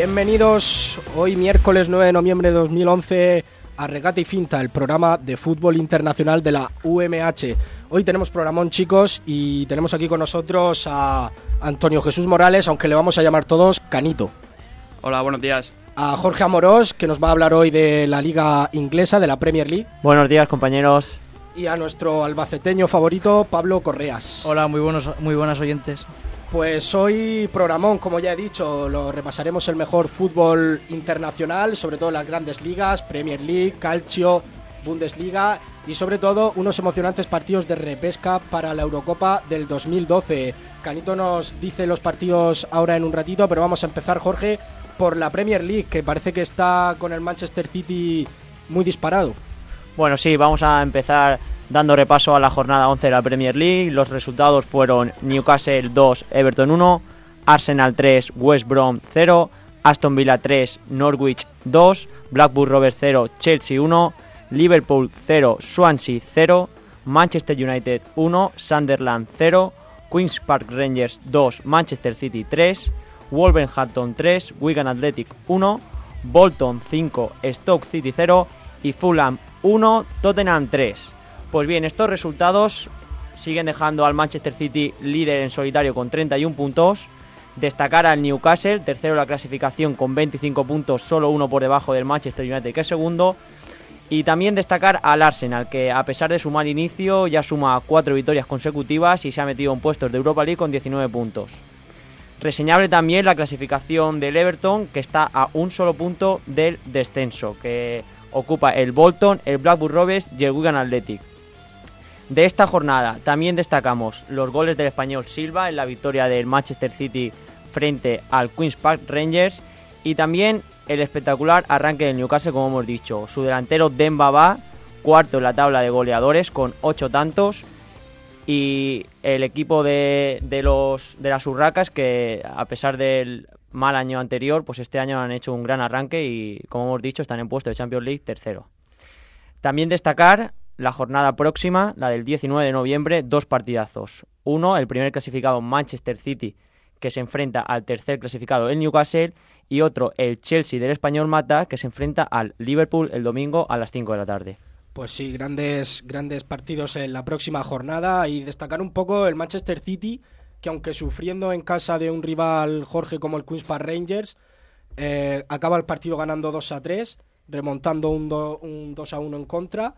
Bienvenidos hoy miércoles 9 de noviembre de 2011 a Regata y Finta, el programa de fútbol internacional de la UMH. Hoy tenemos programón, chicos, y tenemos aquí con nosotros a Antonio Jesús Morales, aunque le vamos a llamar todos Canito. Hola, buenos días. A Jorge Amorós, que nos va a hablar hoy de la liga inglesa, de la Premier League. Buenos días, compañeros. Y a nuestro albaceteño favorito, Pablo Correas. Hola, muy buenas oyentes. Pues hoy programón, como ya he dicho, lo repasaremos el mejor fútbol internacional, sobre todo las grandes ligas, Premier League, Calcio, Bundesliga y sobre todo unos emocionantes partidos de repesca para la Eurocopa del 2012. Canito nos dice los partidos ahora en un ratito, pero vamos a empezar, Jorge, por la Premier League, que parece que está con el Manchester City muy disparado. Bueno, sí, vamos a empezar dando repaso a la jornada 11 de la Premier League. Los resultados fueron Newcastle 2, Everton 1, Arsenal 3, West Brom 0, Aston Villa 3, Norwich 2, Blackburn Rovers 0, Chelsea 1, Liverpool 0, Swansea 0, Manchester United 1, Sunderland 0, Queen's Park Rangers 2, Manchester City 3, Wolverhampton 3, Wigan Athletic 1, Bolton 5, Stoke City 0 y Fulham 1, Tottenham 3. Pues bien, estos resultados siguen dejando al Manchester City líder en solitario con 31 puntos. Destacar al Newcastle, tercero en la clasificación con 25 puntos, solo uno por debajo del Manchester United, que es segundo. Y también destacar al Arsenal, que a pesar de su mal inicio ya suma 4 victorias consecutivas y se ha metido en puestos de Europa League con 19 puntos. Reseñable también la clasificación del Everton, que está a un solo punto del descenso, que ocupa el Bolton, el Blackburn Rovers y el Wigan Athletic. De esta jornada también destacamos los goles del español Silva en la victoria del Manchester City frente al Queen's Park Rangers y también el espectacular arranque del Newcastle, como hemos dicho. Su delantero Demba Ba, cuarto en la tabla de goleadores con 8 tantos, y el equipo de las Urracas, que a pesar del mal año anterior, pues este año han hecho un gran arranque y, como hemos dicho, están en puesto de Champions League tercero. También destacar la jornada próxima, la del 19 de noviembre, 2 partidazos. Uno, el primer clasificado Manchester City, que se enfrenta al tercer clasificado el Newcastle, y otro, el Chelsea del español Mata, que se enfrenta al Liverpool el domingo a las 5 de la tarde. Pues sí, grandes partidos en la próxima jornada, y destacar un poco el Manchester City, que aunque sufriendo en casa de un rival, Jorge, como el Queen's Park Rangers, acaba el partido ganando 2-3, remontando un 2-1 en contra.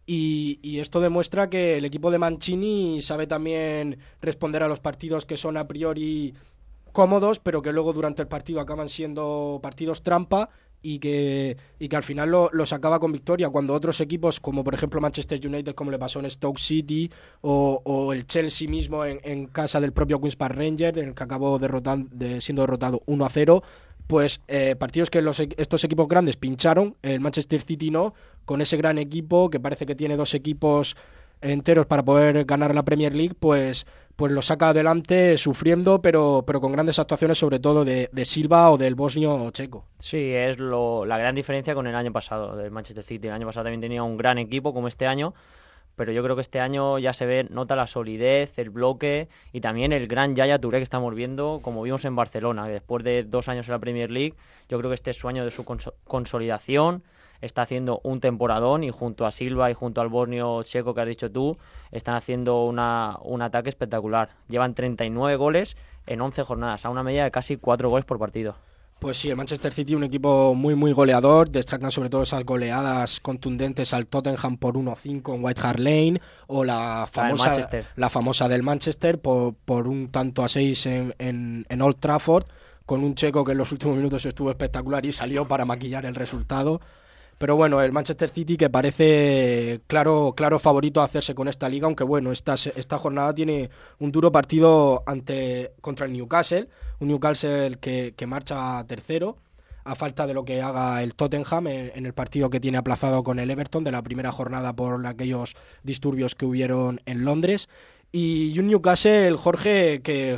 Y esto demuestra que el equipo de Mancini sabe también responder a los partidos que son a priori cómodos, pero que luego durante el partido acaban siendo partidos trampa y que al final los acaba con victoria, cuando otros equipos, como por ejemplo Manchester United, como le pasó en Stoke City, o el Chelsea mismo en casa del propio Queen's Park Rangers, en el que acabó siendo derrotado 1-0, pues partidos que estos equipos grandes pincharon, el Manchester City no, con ese gran equipo que parece que tiene 2 equipos enteros para poder ganar la Premier League, pues lo saca adelante sufriendo, pero con grandes actuaciones, sobre todo de Silva o del bosnio checo. Sí, es la gran diferencia con el año pasado del Manchester City. El año pasado también tenía un gran equipo como este año, pero yo creo que este año ya nota la solidez, el bloque y también el gran Yaya Touré que estamos viendo, como vimos en Barcelona, que después de 2 años en la Premier League, yo creo que este es su año de su consolidación. Está haciendo un temporadón y junto a Silva y junto al bosnio checo que has dicho tú, están haciendo un ataque espectacular. Llevan 39 goles en 11 jornadas, a una media de casi 4 goles por partido. Pues sí, el Manchester City, un equipo muy muy goleador, destacan sobre todo esas goleadas contundentes al Tottenham por 1-5 en White Hart Lane, o la famosa del Manchester por un tanto a 6 en Old Trafford, con un checo que en los últimos minutos estuvo espectacular y salió para maquillar el resultado. Pero bueno, el Manchester City, que parece claro favorito a hacerse con esta liga, aunque bueno, esta jornada tiene un duro partido contra el Newcastle, un Newcastle que marcha tercero, a falta de lo que haga el Tottenham en el partido que tiene aplazado con el Everton de la primera jornada por aquellos disturbios que hubieron en Londres. Y un Newcastle, Jorge, que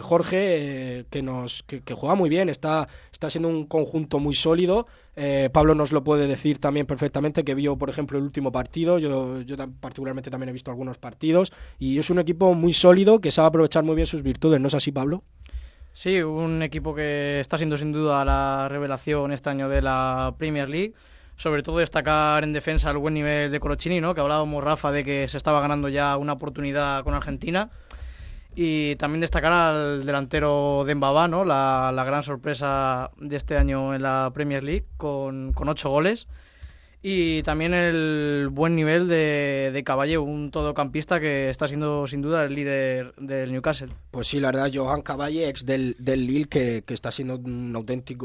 juega muy bien, está siendo un conjunto muy sólido. Pablo nos lo puede decir también perfectamente, que vio, por ejemplo, el último partido. Yo particularmente también he visto algunos partidos, y es un equipo muy sólido que sabe aprovechar muy bien sus virtudes, ¿no es así, Pablo? Sí, un equipo que está siendo sin duda la revelación este año de la Premier League. Sobre todo destacar en defensa el buen nivel de Coloccini, ¿no? Que hablábamos, Rafa, de que se estaba ganando ya una oportunidad con Argentina. Y también destacar al delantero Dembaba, ¿no? La gran sorpresa de este año en la Premier League con 8 goles. Y también el buen nivel de Caballé, un todocampista que está siendo sin duda el líder del Newcastle. Pues sí, la verdad, Johan Caballé, ex del Lille, que está haciendo una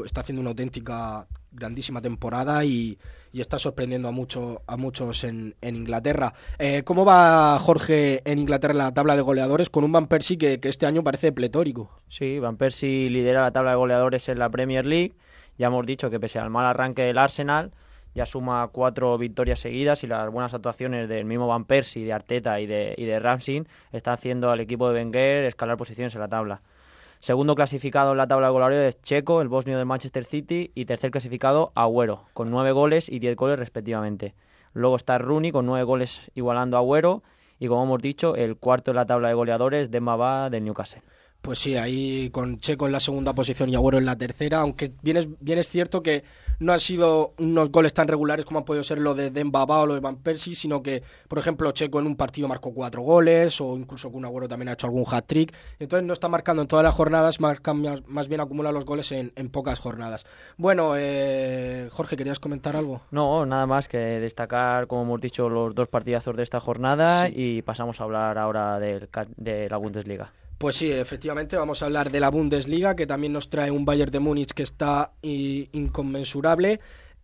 auténtica grandísima temporada y está sorprendiendo a muchos en Inglaterra. ¿Cómo va, Jorge, en Inglaterra la tabla de goleadores con un Van Persie que este año parece pletórico? Sí, Van Persie lidera la tabla de goleadores en la Premier League. Ya hemos dicho que pese al mal arranque del Arsenal, ya suma 4 victorias seguidas y las buenas actuaciones del mismo Van Persie, de Arteta y de Ramsey están haciendo al equipo de Wenger escalar posiciones en la tabla. Segundo clasificado en la tabla de goleadores es Checo, el bosnio del Manchester City, y tercer clasificado Agüero, con 9 goles y 10 goles respectivamente. Luego está Rooney con 9 goles igualando a Agüero y, como hemos dicho, el cuarto en la tabla de goleadores, Dembaba del Newcastle. Pues sí, ahí con Checo en la segunda posición y Agüero en la tercera, aunque bien es cierto que no han sido unos goles tan regulares como han podido ser lo de Dembaba o lo de Van Persie, sino que, por ejemplo, Checo en un partido marcó 4 goles, o incluso Kun Agüero también ha hecho algún hat-trick, entonces no está marcando en todas las jornadas, más bien acumula los goles en pocas jornadas. Bueno, Jorge, ¿querías comentar algo? No, nada más que destacar, como hemos dicho, los 2 partidazos de esta jornada, sí. Y pasamos a hablar ahora de la Bundesliga. Pues sí, efectivamente, vamos a hablar de la Bundesliga, que también nos trae un Bayern de Múnich que está inconmensurable.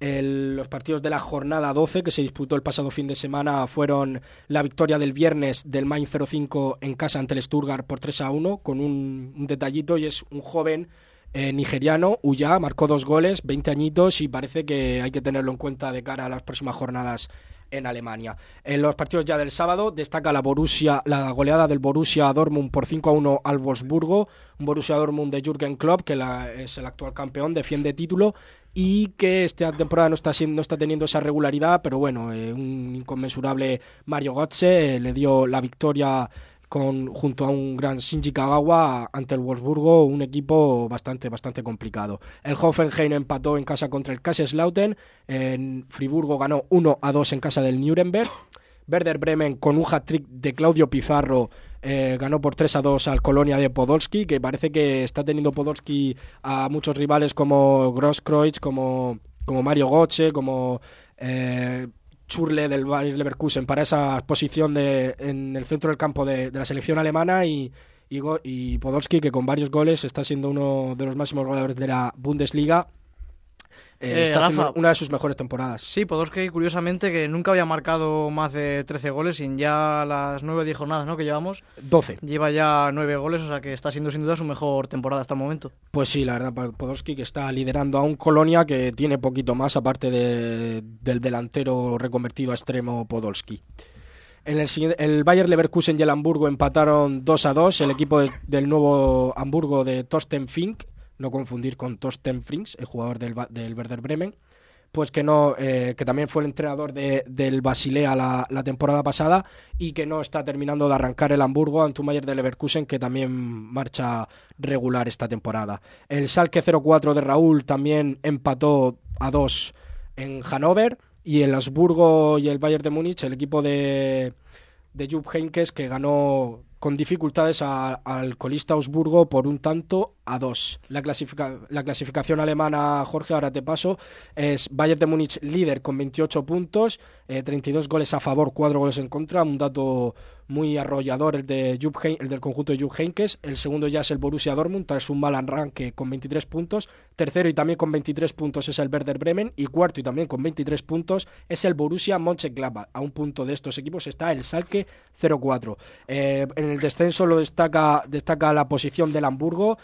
Los partidos de la jornada 12, que se disputó el pasado fin de semana, fueron la victoria del viernes del Mainz 05 en casa ante el Stuttgart por 3-1, con un detallito, y es un joven nigeriano, Uya, marcó 2 goles, 20 añitos, y parece que hay que tenerlo en cuenta de cara a las próximas jornadas en Alemania. En los partidos ya del sábado destaca la goleada del Borussia Dortmund por 5-1 al Wolfsburgo, un Borussia Dortmund de Jürgen Klopp, que es el actual campeón, defiende título y que esta temporada no está teniendo esa regularidad, pero bueno, un inconmensurable Mario Götze le dio la victoria junto a un gran Shinji Kagawa ante el Wolfsburgo, un equipo bastante complicado. El Hoffenheim empató en casa contra el Kaiserslautern, en Friburgo ganó 1-2 en casa del Nuremberg. Werder Bremen, con un hat-trick de Claudio Pizarro, ganó por 3-2 al Colonia de Podolski, que parece que está teniendo Podolski a muchos rivales como Grosskreutz, como Mario Götze, como Schürrle del Bayer Leverkusen para esa posición en el centro del campo de la selección alemana, y Podolski, que con varios goles está siendo uno de los máximos goleadores de la Bundesliga. Está haciendo una de sus mejores temporadas. Sí, Podolski, curiosamente, que nunca había marcado más de 13 goles en ya las 9 o 10 jornadas, ¿no?, que llevamos. 12. Lleva ya 9 goles, o sea que está siendo sin duda su mejor temporada hasta el momento. Pues sí, la verdad, Podolski, que está liderando a un Colonia que tiene poquito más, aparte del delantero reconvertido a extremo Podolski. El Bayer Leverkusen y el Hamburgo empataron 2-2, el equipo del nuevo Hamburgo de Thorsten Fink, no confundir con Thorsten Frings, el jugador del Werder Bremen, pues que también fue el entrenador del Basilea la temporada pasada, y que no está terminando de arrancar el Hamburgo ante un Bayer de Leverkusen que también marcha regular esta temporada. El Schalke 04 de Raúl también empató a 2 en Hannover, y el Augsburgo y el Bayern de Múnich, el equipo de Jupp Heynckes, que ganó con dificultades al colista Augsburgo por 1-2. La clasificación alemana, Jorge, ahora te paso, es Bayern de Múnich líder con 28 puntos, 32 goles a favor, 4 goles en contra, un dato muy arrollador el del conjunto de Jupp Heynckes. El segundo ya es el Borussia Dortmund, tras un mal arranque, con 23 puntos. Tercero y también con 23 puntos es el Werder Bremen, y cuarto y también con 23 puntos es el Borussia Mönchengladbach. A un punto de estos equipos está el Schalke 04. En el descenso lo destaca la posición del Hamburgo,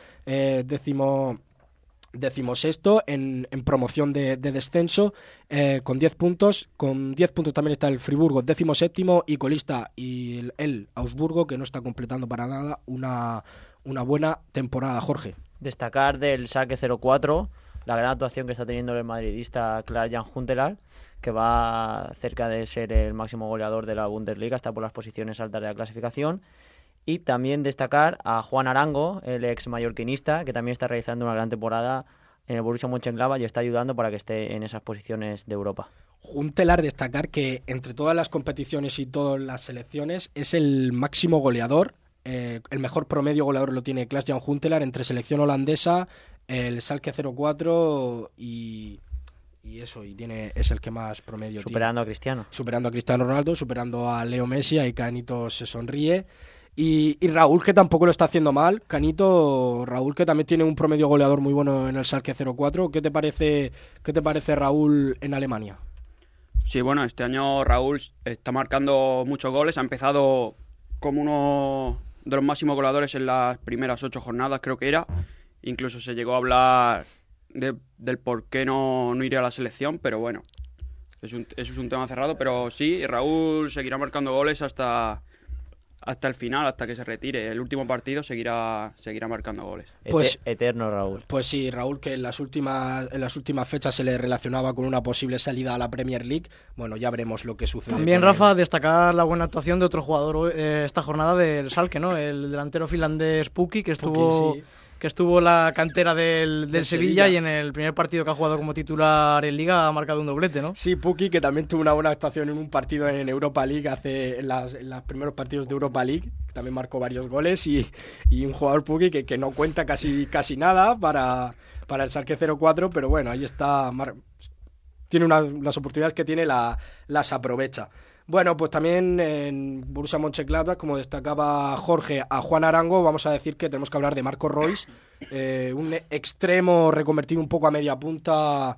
decimosexto en promoción de descenso, con 10 puntos. Con 10 puntos también está el Friburgo, 17º y colista, y el Augsburgo, que no está completando para nada una buena temporada, Jorge. Destacar del Schalke 04 la gran actuación que está teniendo el madridista Klaas-Jan Huntelaar, que va cerca de ser el máximo goleador de la Bundesliga, está por las posiciones altas de la clasificación. Y también destacar a Juan Arango, el ex mallorquinista, que también está realizando una gran temporada en el Borussia Mönchengladbach y está ayudando para que esté en esas posiciones de Europa. Huntelaar, destacar que entre todas las competiciones y todas las selecciones es el máximo goleador. El mejor promedio goleador lo tiene Klaas-Jan Huntelaar entre selección holandesa, el Schalke 04 y es el que más promedio superando tiene. A Cristiano. Superando a Cristiano Ronaldo, superando a Leo Messi, ahí Canito se sonríe. Y Raúl, que tampoco lo está haciendo mal. Raúl, que también tiene un promedio goleador muy bueno en el Schalke 04. ¿Qué te parece Raúl en Alemania? Sí, bueno, este año Raúl está marcando muchos goles. Ha empezado como uno de los máximos goleadores en las primeras 8 jornadas, creo que era. Incluso se llegó a hablar del por qué no iría a la selección, pero bueno, eso es un tema cerrado. Pero sí, Raúl seguirá marcando goles hasta el final, hasta que se retire. El último partido seguirá marcando goles. Pues eterno Raúl. Pues sí, Raúl, que en las últimas fechas se le relacionaba con una posible salida a la Premier League. Bueno, ya veremos lo que sucede. También, Rafa, destacar la buena actuación de otro jugador esta jornada del Schalke, ¿no? El delantero finlandés Pukki, que estuvo... sí. Que estuvo en la cantera del Sevilla y en el primer partido que ha jugado como titular en Liga ha marcado un doblete, ¿no? Sí, Pukki, que también tuvo una buena actuación en un partido en Europa League, en los primeros partidos de Europa League, que también marcó varios goles, y un jugador Pukki que no cuenta casi nada para el Schalke 04, pero bueno, ahí está, tiene las oportunidades que tiene las aprovecha. Bueno, pues también en Borussia Mönchengladbach, como destacaba Jorge, a Juan Arango, vamos a decir que tenemos que hablar de Marco Reus, un extremo reconvertido un poco a media punta,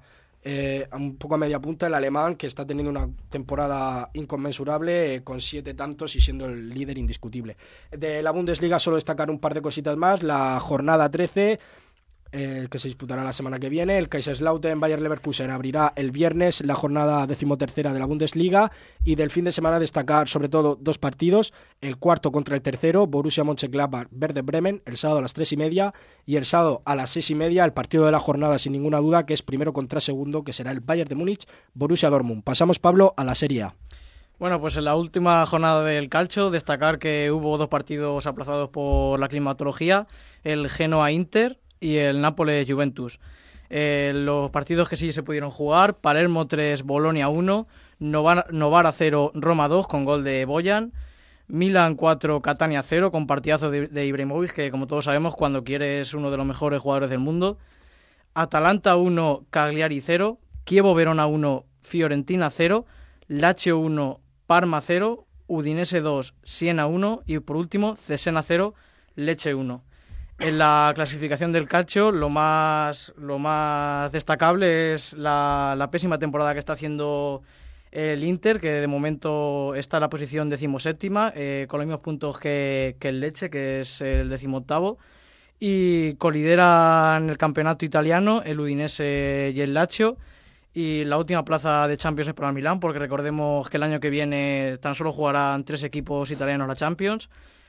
el alemán, que está teniendo una temporada inconmensurable, con 7 tantos y siendo el líder indiscutible. De la Bundesliga solo destacar un par de cositas más. La jornada 13... que se disputará la semana que viene. El Kaiserslautern Bayer Leverkusen abrirá el viernes la jornada 13ª de la Bundesliga, y del fin de semana destacar sobre todo 2 partidos: el cuarto contra el tercero, Borussia Mönchengladbach Werder Bremen, el sábado a las 3:30, y el sábado a las 6:30 el partido de la jornada sin ninguna duda, que es primero contra segundo, que será el Bayern de Múnich Borussia Dortmund. Pasamos, Pablo, a la Serie A. Bueno, pues en la última jornada del calcio destacar que hubo 2 partidos aplazados por la climatología: el Genoa Inter y el Nápoles Juventus. Los partidos que sí se pudieron jugar: Palermo 3, Bolonia 1, Novara 0, Roma 2 con gol de Bojan, Milan 4, Catania 0 con partidazo de Ibrahimovic, que como todos sabemos cuando quiere es uno de los mejores jugadores del mundo, Atalanta 1, Cagliari 0, Chievo Verona 1, Fiorentina 0, Lazio 1, Parma 0, Udinese 2, Siena 1 y por último Cesena 0, Lecce 1. En la clasificación del calcio, lo más destacable es la pésima temporada que está haciendo el Inter, que de momento está en la posición 17ª, con los mismos puntos que el Lecce, que es el 18º, y colideran el campeonato italiano el Udinese y el Lazio, y la última plaza de Champions es para el Milán, porque recordemos que el año que viene tan solo jugarán 3 equipos italianos la Champions.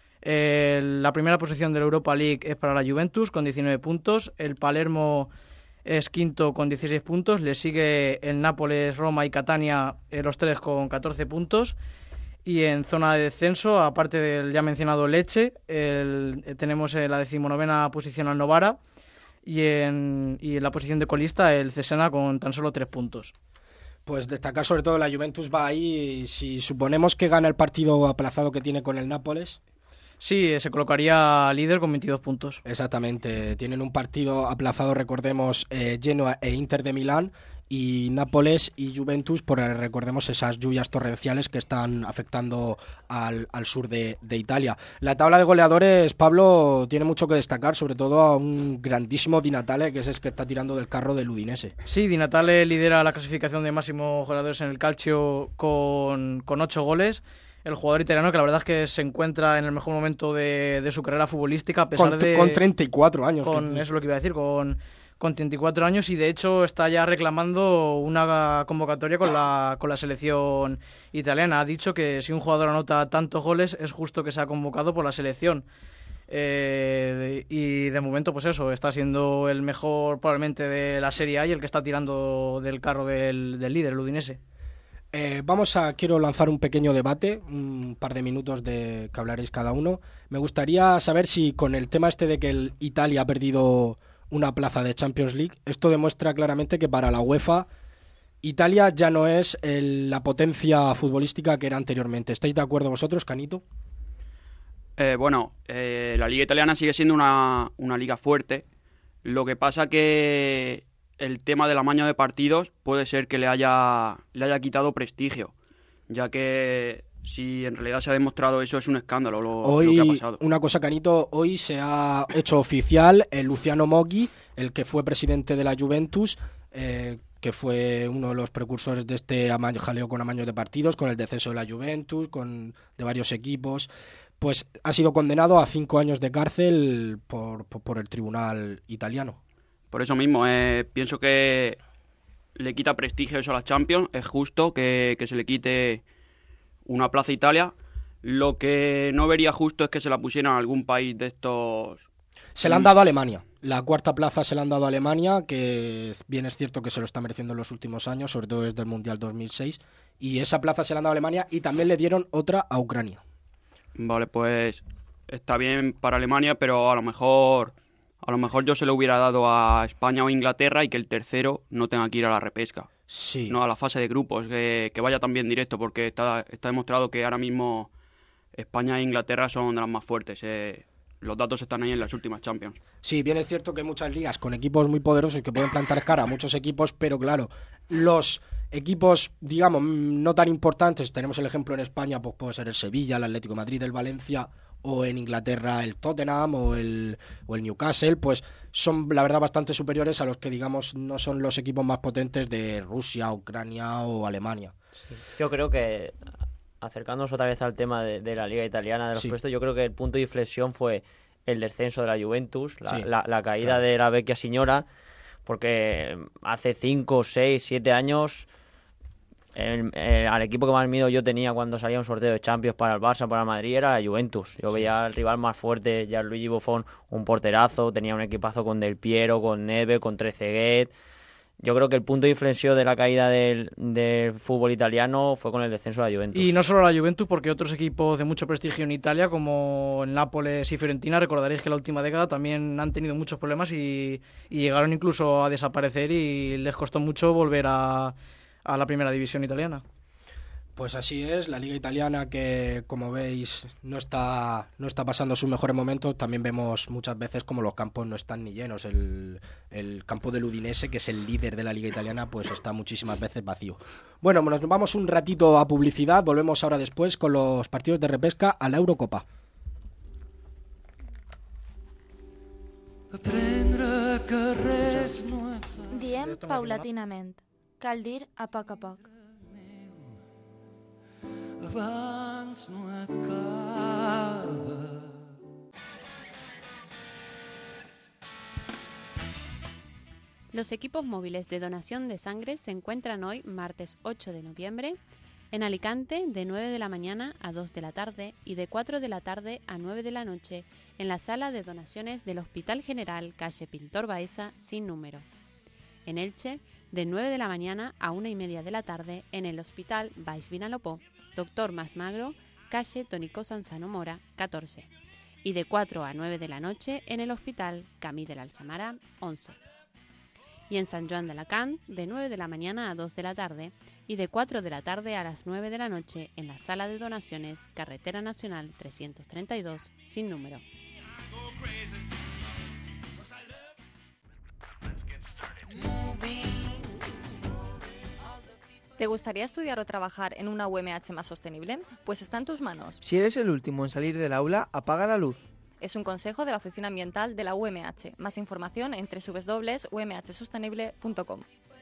La primera posición de la Europa League es para la Juventus con 19 puntos, el Palermo es quinto con 16 puntos, le sigue el Nápoles, Roma y Catania, los 3 con 14 puntos, y en zona de descenso, aparte del ya mencionado Lecce, tenemos en la 19ª posición al Novara, y en la posición de colista el Cesena con tan solo 3 puntos. Pues destacar sobre todo la Juventus va ahí, y si suponemos que gana el partido aplazado que tiene con el Nápoles... Sí, se colocaría líder con 22 puntos. Exactamente, tienen un partido aplazado, recordemos, Genoa e Inter de Milán, y Nápoles y Juventus, por recordemos esas lluvias torrenciales que están afectando al sur de Italia. La tabla de goleadores, Pablo, tiene mucho que destacar, sobre todo a un grandísimo Di Natale, que es el que está tirando del carro del Udinese. Sí, Di Natale lidera la clasificación de máximos goleadores en el calcio con 8 goles. El jugador italiano, que la verdad es que se encuentra en el mejor momento de su carrera futbolística, a pesar con 34 años. Eso es lo que iba a decir, con 34 años, y de hecho está ya reclamando una convocatoria con la selección italiana. Ha dicho que si un jugador anota tantos goles es justo que sea convocado por la selección. Y de momento, pues eso, está siendo el mejor probablemente de la Serie A y el que está tirando del carro del líder, el Udinese. Quiero lanzar un pequeño debate, un par de minutos de que hablaréis cada uno. Me gustaría saber si con el tema este de que el Italia ha perdido una plaza de Champions League, esto demuestra claramente que para la UEFA Italia ya no es la potencia futbolística que era anteriormente. ¿Estáis de acuerdo vosotros, Canito? La liga italiana sigue siendo una liga fuerte. Lo que pasa que el tema del amaño de partidos puede ser que le haya quitado prestigio, ya que si en realidad se ha demostrado eso es un escándalo lo que ha pasado. Una cosa, Canito, hoy se ha hecho oficial el Luciano Moggi, el que fue presidente de la Juventus, que fue uno de los precursores de este jaleo con amaños de partidos, con el descenso de la Juventus, de varios equipos, pues ha sido condenado a 5 años de cárcel por el tribunal italiano. Por eso mismo, pienso que le quita prestigio eso a la Champions. Es justo que se le quite una plaza a Italia. Lo que no vería justo es que se la pusieran a algún país de estos. Se la han dado a Alemania. La cuarta plaza se la han dado a Alemania, que bien es cierto que se lo está mereciendo en los últimos años, sobre todo desde el Mundial 2006. Y esa plaza se la han dado a Alemania y también le dieron otra a Ucrania. Vale, pues está bien para Alemania, pero a lo mejor yo se lo hubiera dado a España o Inglaterra y que el tercero no tenga que ir a la repesca. Sí. No a la fase de grupos, que vaya también directo, porque está demostrado que ahora mismo España e Inglaterra son de las más fuertes. Los datos están ahí en las últimas Champions. Sí, bien es cierto que hay muchas ligas con equipos muy poderosos que pueden plantar cara a muchos equipos, pero claro, los equipos, digamos, no tan importantes, tenemos el ejemplo en España, pues puede ser el Sevilla, el Atlético de Madrid, el Valencia, o en Inglaterra el Tottenham o el Newcastle, pues son la verdad bastante superiores a los que, digamos, no son los equipos más potentes de Rusia, Ucrania o Alemania. Sí. Yo creo que, acercándonos otra vez al tema de la Liga Italiana, de los puestos, yo creo que el punto de inflexión fue el descenso de la Juventus, la caída de la Vecchia Signora, porque hace 5, 6, 7 años al equipo que más miedo yo tenía cuando salía un sorteo de Champions para el Barça, para el Madrid, era la Juventus. Yo veía al rival más fuerte, Gianluigi Buffon, un porterazo, tenía un equipazo con Del Piero, con Neve, con Trezeguet. Yo creo que el punto de inflexión de la caída del fútbol italiano fue con el descenso de la Juventus. Y no solo la Juventus, porque otros equipos de mucho prestigio en Italia, como el Nápoles y Fiorentina, recordaréis que en la última década también han tenido muchos problemas y llegaron incluso a desaparecer y les costó mucho volver a la primera división italiana. Pues así es, la liga italiana que, como veis, no está pasando sus mejores momentos. También vemos muchas veces como los campos no están ni llenos. El campo del Udinese, que es el líder de la liga italiana, pues está muchísimas veces vacío. Bueno, nos vamos un ratito a publicidad, volvemos ahora después con los partidos de repesca a la Eurocopa. Diem paulatinament. Cal dir a poc a poc. Abans no acaba. Los equipos móviles de donación de sangre se encuentran hoy, martes 8 de noviembre, en Alicante de 9 de la mañana a 2 de la tarde y de 4 de la tarde a 9 de la noche en la sala de donaciones del Hospital General calle Pintor Baeza sin número. En Elche, de 9 de la mañana a 1:30 de la tarde en el Hospital Baix Vinalopó, Doctor Mas Magro, calle Tónico Sanzano Mora, 14. Y de 4 a 9 de la noche en el Hospital Camí del Alsamara, 11. Y en San Joan de Alacant, de 9 de la mañana a 2 de la tarde y de 4 de la tarde a las 9 de la noche en la sala de donaciones Carretera Nacional 332, sin número. ¿Te gustaría estudiar o trabajar en una UMH más sostenible? Pues está en tus manos. Si eres el último en salir del aula, apaga la luz. Es un consejo de la Oficina Ambiental de la UMH. Más información en www.umhsostenible.com.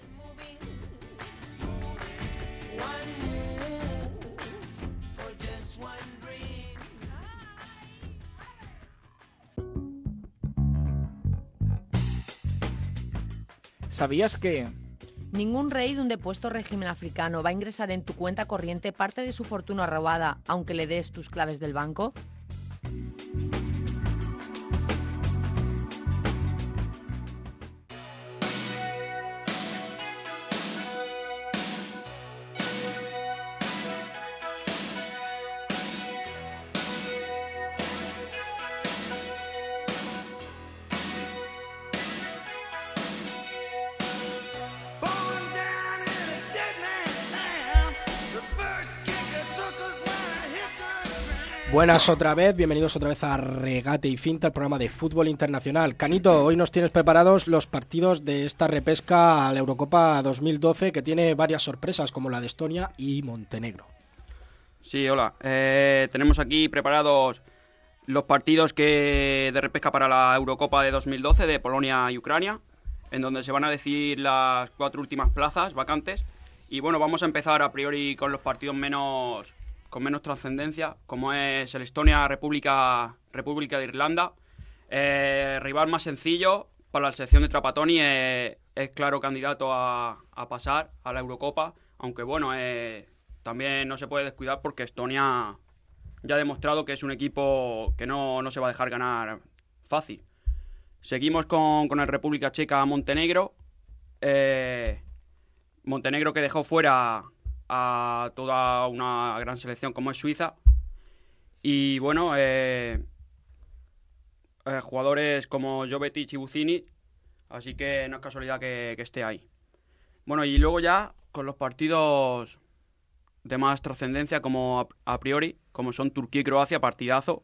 ¿Sabías que ningún rey de un depuesto régimen africano va a ingresar en tu cuenta corriente parte de su fortuna robada aunque le des tus claves del banco? Buenas otra vez, bienvenidos otra vez a Regate y Finta, el programa de fútbol internacional. Canito, hoy nos tienes preparados los partidos de esta repesca a la Eurocopa 2012, que tiene varias sorpresas, como la de Estonia y Montenegro. Sí, hola. Tenemos aquí preparados los partidos de repesca para la Eurocopa de 2012 de Polonia y Ucrania, en donde se van a decidir las 4 últimas plazas vacantes. Y bueno, vamos a empezar a priori con los partidos con menos trascendencia, como es el Estonia-República de Irlanda. Rival más sencillo para la selección de Trapattoni, es claro candidato a pasar a la Eurocopa, aunque bueno, también no se puede descuidar porque Estonia ya ha demostrado que es un equipo que no se va a dejar ganar fácil. Seguimos con el República Checa-Montenegro. Montenegro, que dejó fuera a toda una gran selección como es Suiza, y bueno, jugadores como Jovetic y Bucini, así que no es casualidad que esté ahí. Bueno, y luego ya con los partidos de más trascendencia, como a priori, como son Turquía y Croacia, partidazo,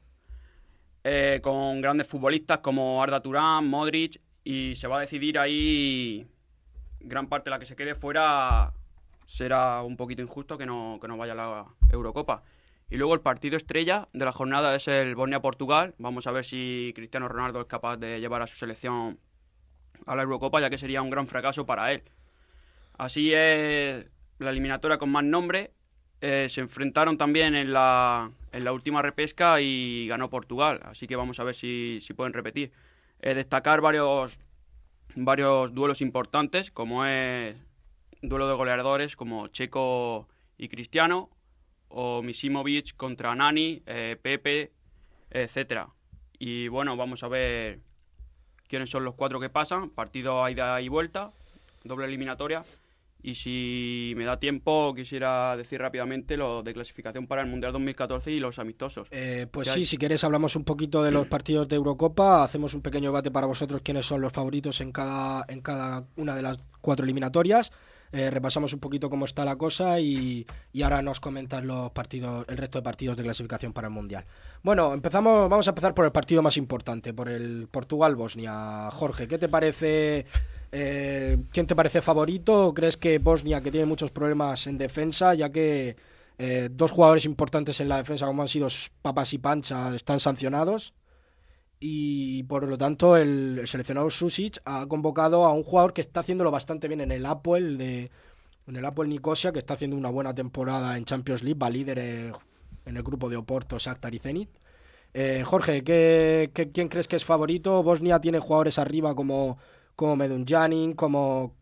con grandes futbolistas como Arda Turan, Modric, y se va a decidir ahí gran parte de la que se quede fuera. Será un poquito injusto que no vaya a la Eurocopa. Y luego el partido estrella de la jornada es el Bosnia-Portugal. Vamos a ver si Cristiano Ronaldo es capaz de llevar a su selección a la Eurocopa, ya que sería un gran fracaso para él. Así es la eliminatoria con más nombre. Se enfrentaron también en la última repesca y ganó Portugal. Así que vamos a ver si pueden repetir. Destacar varios duelos importantes, como es duelo de goleadores como Checo y Cristiano, o Misimovic contra Nani, Pepe, etcétera. Y bueno, vamos a ver quiénes son los 4 que pasan. Partido a ida y vuelta, doble eliminatoria. Y si me da tiempo, quisiera decir rápidamente lo de clasificación para el Mundial 2014 y los amistosos. Pues sí, si quieres hablamos un poquito de los partidos de Eurocopa, hacemos un pequeño debate para vosotros quiénes son los favoritos en cada una de las 4 eliminatorias. Repasamos un poquito cómo está la cosa y ahora nos comentas el resto de partidos de clasificación para el Mundial. Bueno, vamos a empezar por el partido más importante, por el Portugal-Bosnia. Jorge, ¿qué te parece? ¿Quién te parece favorito? ¿Crees que Bosnia, que tiene muchos problemas en defensa, ya que 2 jugadores importantes en la defensa, como han sido Papas y Pancha, están sancionados? Y por lo tanto el seleccionador Sušić ha convocado a un jugador que está haciéndolo bastante bien en el Hapoel Nicosia, que está haciendo una buena temporada en Champions League, va líder en el grupo de Oporto, Shakhtar y Zenit. Jorge, ¿quién crees que es favorito? Bosnia tiene jugadores arriba como Medunjanin, como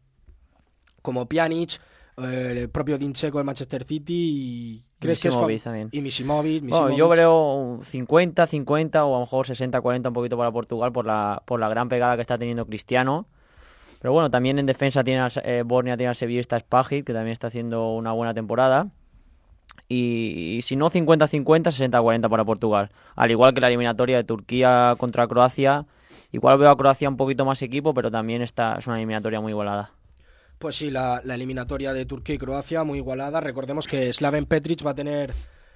Pjanic, el propio Dinčeko del Manchester City, y ¿crees que es también. Y Misimovic. Bueno, yo creo 50-50 o a lo mejor 60-40 un poquito para Portugal por la gran pegada que está teniendo Cristiano. Pero bueno, también en defensa Bosnia tiene al sevillista Spajic, que también está haciendo una buena temporada. Y si no 50-50, 60-40 para Portugal. Al igual que la eliminatoria de Turquía contra Croacia. Igual veo a Croacia un poquito más equipo, pero también es una eliminatoria muy igualada. Pues sí, la eliminatoria de Turquía y Croacia muy igualada. Recordemos que Slaven Bilic va a tener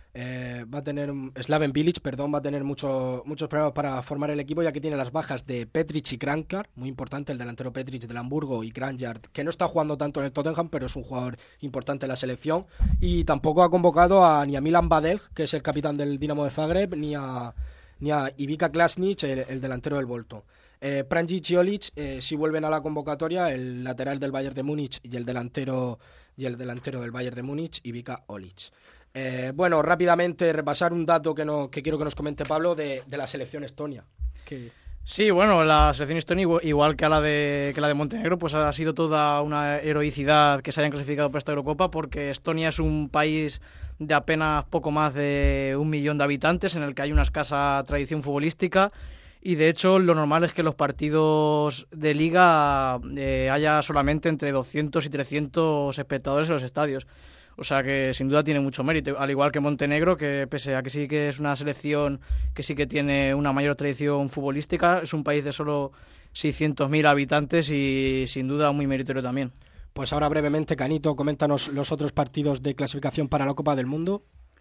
muchos problemas para formar el equipo, ya que tiene las bajas de Petric y Krankar, muy importante, el delantero Petric del Hamburgo, y Kranjard, que no está jugando tanto en el Tottenham, pero es un jugador importante en la selección. Y tampoco ha convocado ni a Milan Badel, que es el capitán del Dinamo de Zagreb, ni a Ivica Klasnic, el delantero del Bolton. Pranjic y Olic si vuelven a la convocatoria, el lateral del Bayern de Múnich y el delantero del Bayern de Múnich, Ivica Olic. Bueno, rápidamente repasar un dato que quiero que nos comente Pablo de la selección estonia. Sí, bueno, la selección estonia, igual que la de Montenegro, pues ha sido toda una heroicidad que se hayan clasificado para esta Eurocopa, porque Estonia es un país de apenas poco más de 1 millón de habitantes, en el que hay una escasa tradición futbolística, y de hecho lo normal es que en los partidos de liga haya solamente entre 200 y 300 espectadores en los estadios. O sea que sin duda tiene mucho mérito, al igual que Montenegro, que pese a que sí que es una selección que sí que tiene una mayor tradición futbolística, es un país de solo 600.000 habitantes y sin duda muy meritorio también. Pues ahora brevemente, Canito, coméntanos los otros partidos de clasificación para la Copa del Mundo.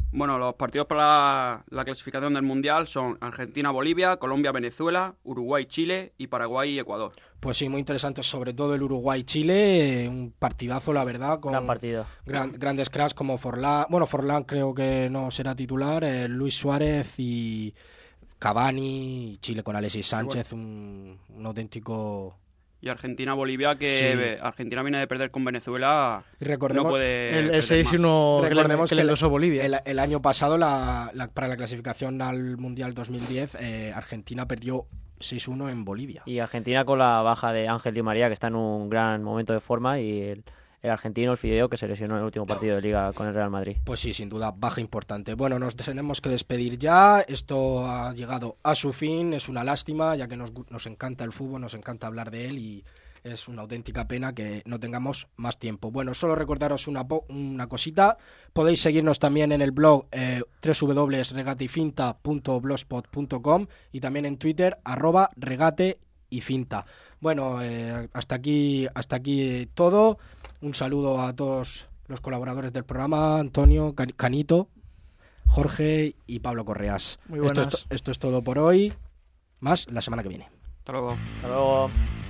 Bueno, los partidos para la clasificación del Mundial son Argentina-Bolivia, Colombia-Venezuela, Uruguay-Chile y Paraguay-Ecuador. Pues sí, muy interesante, sobre todo el Uruguay-Chile, un partidazo, la verdad, con Gran partido. Grandes cracks como Forlán. Bueno, Forlán creo que no será titular, Luis Suárez y Cavani, y Chile con Alexis Sánchez, un auténtico... Y Argentina-Bolivia, que Sí. Argentina viene de perder con Venezuela, Y recordemos no puede El perder 6-1 Recordemos que le endosó Bolivia. el año pasado, para la clasificación al Mundial 2010, Argentina perdió 6-1 en Bolivia. Y Argentina con la baja de Ángel Di María, que está en un gran momento de forma, y el argentino, el Fideo, que se lesionó en el último partido de Liga con el Real Madrid. Pues sí, sin duda, baja importante. Bueno, nos tenemos que despedir ya. Esto ha llegado a su fin. Es una lástima, ya que nos encanta el fútbol, nos encanta hablar de él y es una auténtica pena que no tengamos más tiempo. Bueno, solo recordaros una cosita. Podéis seguirnos también en el blog www.regateyfinta.blogspot.com y también en Twitter @regate-y-finta. Bueno, hasta aquí todo. Un saludo a todos los colaboradores del programa, Antonio, Canito, Jorge y Pablo Correas. Muy buenas. Esto es todo por hoy. Más la semana que viene. Hasta luego. Hasta luego.